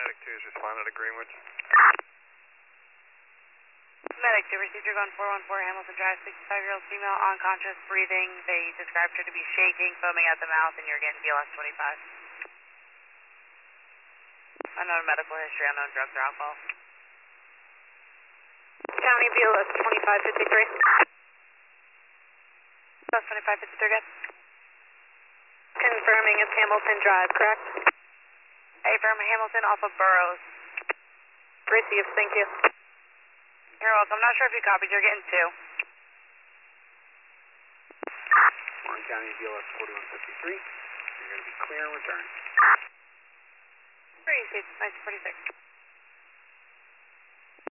Medic 2 is responding to Greenwich. Medic 2, procedure going 414 Hamilton Drive, 65-year-old female, unconscious, breathing. They described her to be shaking, foaming at the mouth, and you're getting BLS 25. Unknown medical history, unknown drugs or alcohol. County BLS 2553. BLS 2553, good. Confirming it's Hamilton Drive, correct? Affirm Hamilton off of Burroughs. Received, thank you. You're welcome. I'm not sure if you copied. You're getting 2. Warren County BLS 4153. You're going to be clear and return. 3, 946.